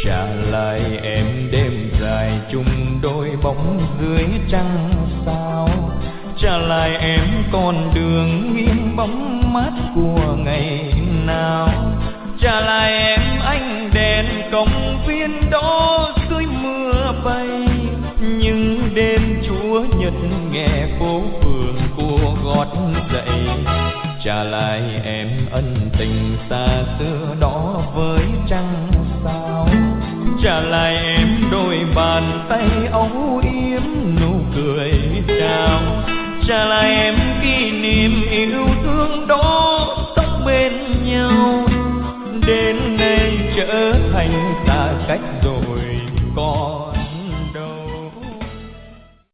trả lại em đêm dài chung đôi bóng dưới trăng sao. Trả lại em con đường nghiêng bóng mát của ngày nào. Trả lại em ánh đèn công viên đó dưới mưa bay. Nhưng đêm Chúa Nhật nghe phố phường của gót dậy. Trả lại em ân tình xa xưa đó với trăng sao. Trả lại em đôi bàn tay âu yếm nụ cười chào. Trả lại em kỷ niệm yêu thương đó sống bên nhau. Đến nay trở thành xa cách rồi